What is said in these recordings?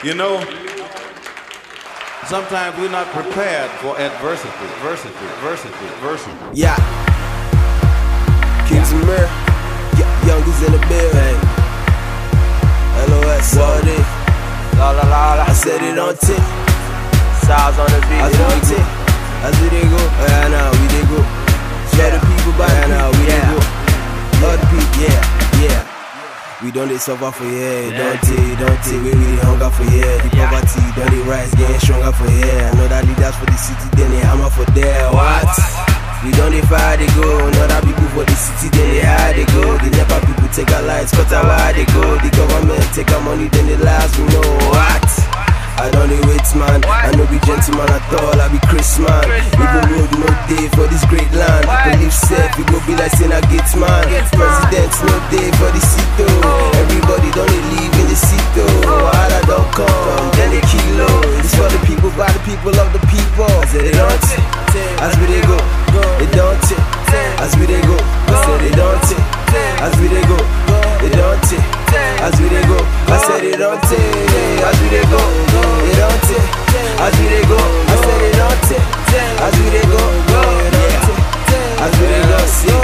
You know, sometimes we're not prepared for adversity. Yeah. Kings of Mir. Youngers in the building. LOS all day. La la la la. I said it on tick. Styles on the beat. I said it on tick. I said they go. Yeah, nah, we they go. Show the people by now, we they go. Other people, yeah. We don't they suffer for yeah, don't take, we really hunger for yeah. The poverty, don't they rise, getting stronger for yeah. I know that leaders for the city, then they hammer for there. What? We don't they fire, they go. Know that people for the city, then they hide, they go. The NEPA people take our lights, cut our wire, they go. The government take our money, then they last, we know what? I don't need wait man, I know be gentleman at all, I be Chris man. Even road no day for this great land. Believe safe, we go be like saying I get man. Presidents no day for the seat though. Everybody don't they leave in the seat though. All I don't come, then they kilo. It's for the people, by the people, of the people. I said they don't take, as we they go, they don't take, as we they go. I said they don't take, as we they go, they don't take, as we they go. I said they don't take, as we they go. They don't take, as we they go. I said they don't take, as we they go. They don't take, as we they go. See,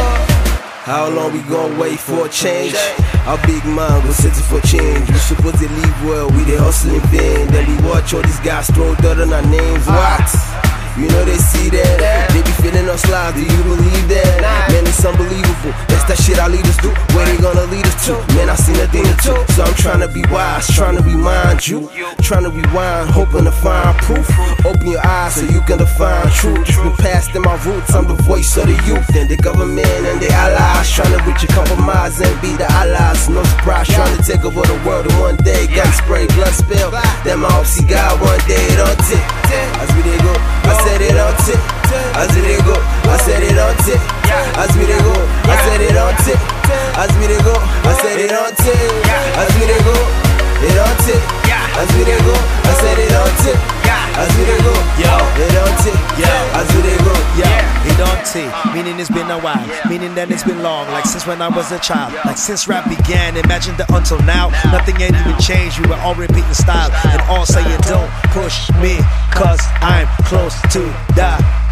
how long we gon' wait for a change? Our big man was setting for change. We supposed to leave well, we they hustling vain. Then we watch all these guys throw dirt on our names. What? You know they see that, they be feeling us live, do you believe that? Man, it's unbelievable, that's that shit our leaders do. Where they gonna lead us to? Man, I seen a thing or two. So I'm trying to be wise, trying to remind you, trying to rewind, hoping to find proof. Open your eyes so you can define truth. It's been past in my roots, I'm the voice of the youth. And the government and the allies, trying to reach a compromise and be the allies. No surprise, trying to take over the world in one day. Gun spray, blood spill, then my hope see God one day. It don't tick, as we they go. I said it don't tick, as we they go. I said it don't tick, as we they go. I said it don't tick, as we they go. I said it don't tick, as we they go. It don't tick, as we they go. I said it don't tick, as we they go. It don't tick, as we they go. It don't tick, meaning it's been a while, meaning that it's been long, like since when I was a child, like since rap began. Imagine the until now, nothing ain't even changed. We were all repeating style and all saying don't push me, cause I'm close to the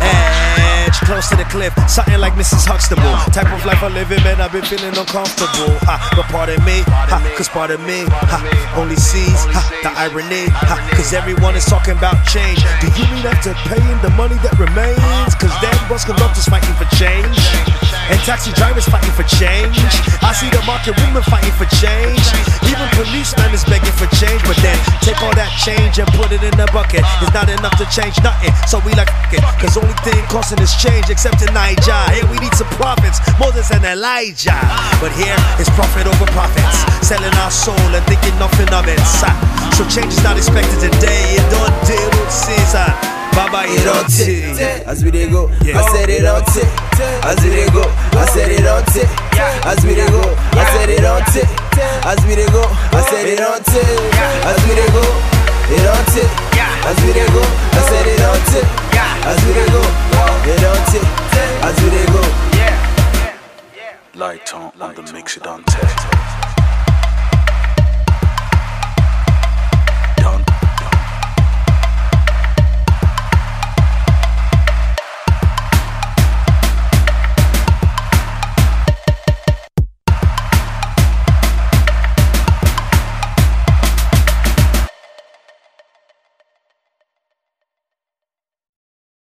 edge, close to the cliff, something like Mrs. Huxtable. Type of life I live in, man, I've been feeling uncomfortable. But pardon me, cause part of me only sees the irony, cause everyone is talking about change. Do you mean after paying the money that remains? Cause then bus conductors fighting for change, and taxi drivers fighting for change. I see the market women fighting for change. Even policemen is begging for change. But then take all that change and put it in a bucket. It's not enough to change nothing, so we like it. Cause only thing costing is change, except in Niger. Here we need some prophets, Moses and Elijah. But here it's profit over profits, selling our soul and thinking nothing of it. So change is not expected today. It don't deal with season. Baba, it don't tick, as we they go. I said it don't tick, as we they go. I said it don't tick, as we they go. I said it don't tick, as we they go. I said it don't tick, as we they go. It don't tick, as we they go. I said it don't tick, as we they go. It don't tick, as we they go. Light on the mix, it don't tick.